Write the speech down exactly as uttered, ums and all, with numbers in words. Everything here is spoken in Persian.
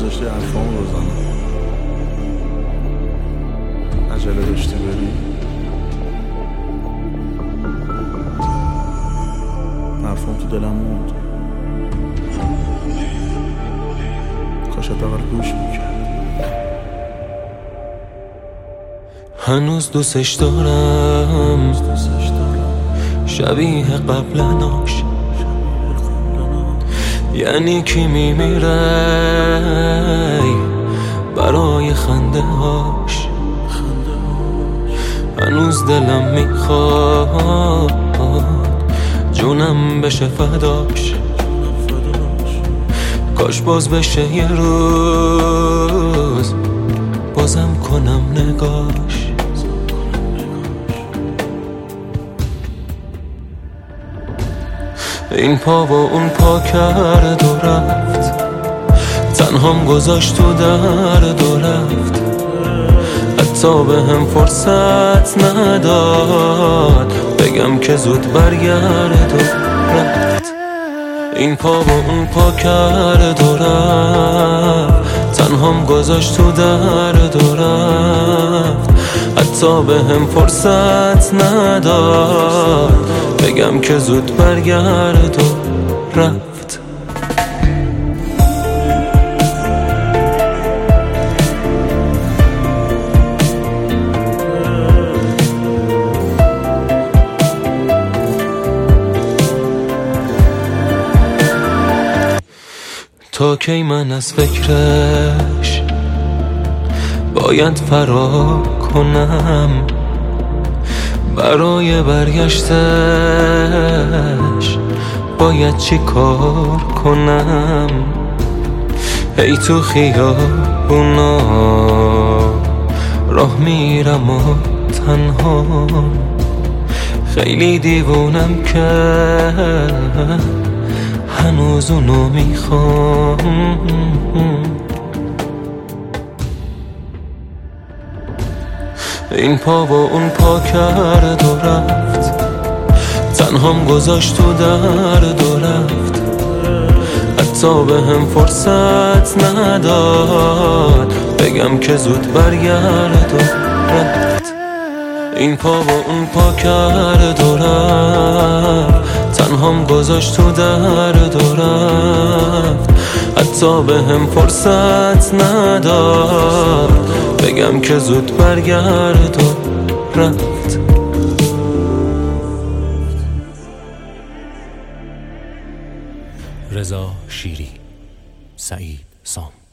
گذاشتی حرفامو بزنم. عجله داشتی بری، حرفام تو دلم موند، کاش حداقل گوش میکرد. هنوز دوستش دارم، شبیه قبلناش. یعنی کی میمیره برای خنده هاش. هنوز دلم میخواد جونم بشه فداش. کاش باز بشه یه روز بازم کنم نگاش. این پا و اون پا کرد و رفت، تنهام گذاشت تو درد و رفت. حتی به هم فرصت نداد بگم که زود برگرد و رفت. این پا و اون پا کرد و رفت، تنهام گذاشت تو درد و رفت. حتی به هم فرصت نداد بگم که زود برگرد و رفت. تا کی من از فکرش باید فرار کنم؟ برای برگشتش باید چی کار کنم؟ ای تو خیابونا راه میرم و تنها، خیلی دیوونم که هنوز اونو میخوام. این پا و اون پا کرد و رفت، تنهام گذاشت تو درد و رفت. حتی به هم فرصت نداد بگم که زود برگرد و رفت. این پا و اون پا کرد و رفت، تنهام گذاشت تو درد و رفت. حتی به هم فرصت نداد بگم که زود برگرد و رفت. رضا شیری، سعید سام.